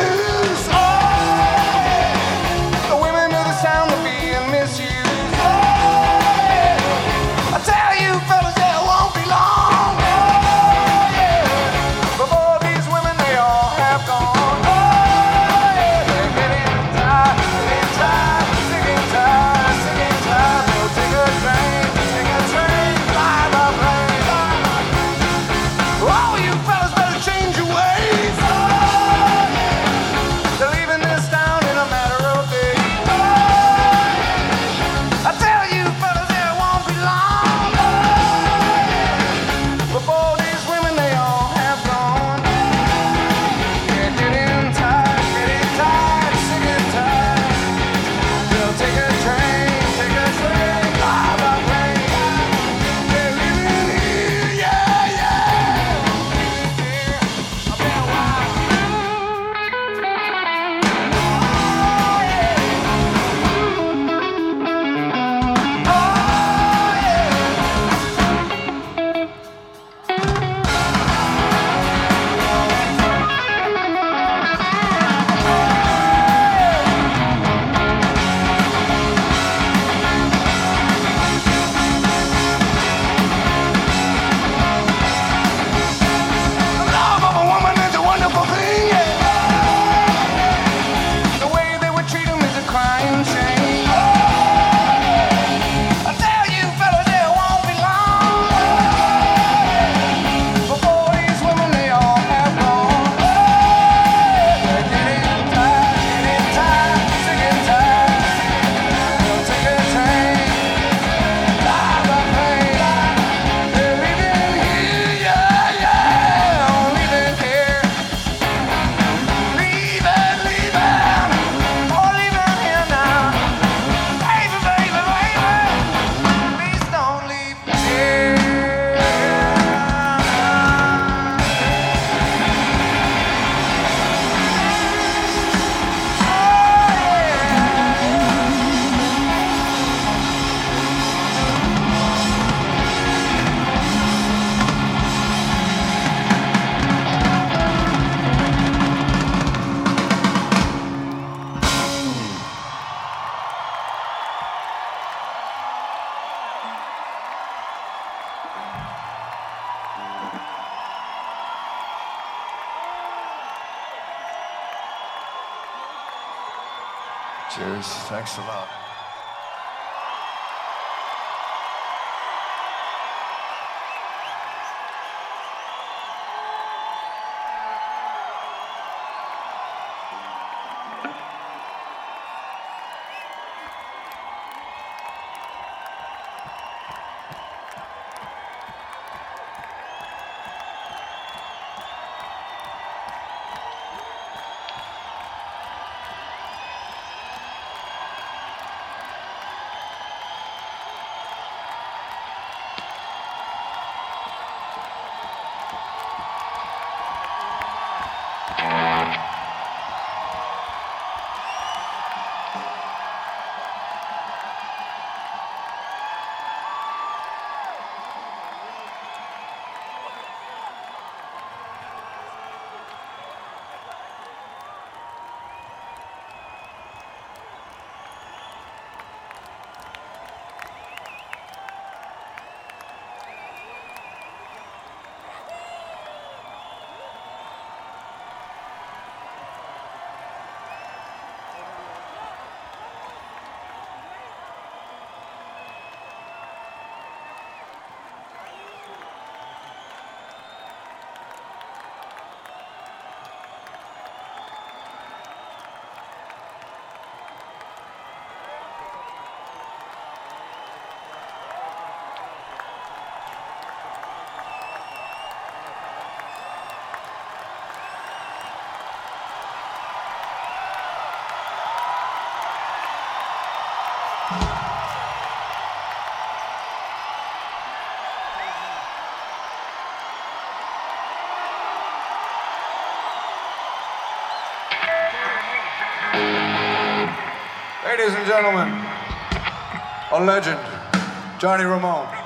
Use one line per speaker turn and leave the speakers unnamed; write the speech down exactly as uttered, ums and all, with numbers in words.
loose. Oh, yeah. The women of the sound are being misused. Oh, yeah. I tell you, fellas, it won't be long. Oh, yeah. Before these women, they all have gone. Oh, yeah. They're getting tired, getting tired, sick and tired, sick and tired. They'll take a train, take a train, fly by plane. Oh, you fellas better change your ways. Oh, yeah. They're leaving this town in a matter of days. Oh, yeah. I tell you fellas, it won't be long. Oh, yeah. Before these women, they all have gone. They're getting tired, getting tired, sick and tired. They'll take a train, take a train, fly by plane. They're leaving here, yeah, yeah. I've been a while. The love of a woman is a wonderful thing, yeah. The way they would treat him is a crying shame. I tell you fellas, it won't be long. Before these women, they all have gone. They're getting tired, getting tired, sick and tired. They'll take a train, fly by plane. They're leaving here, yeah, yeah, leaving here. Leaving, leaving, oh, leaving here now. Baby, baby, baby, please don't leave here. Cheers. Thanks a lot. Ladies and gentlemen, a legend, Johnny Ramone.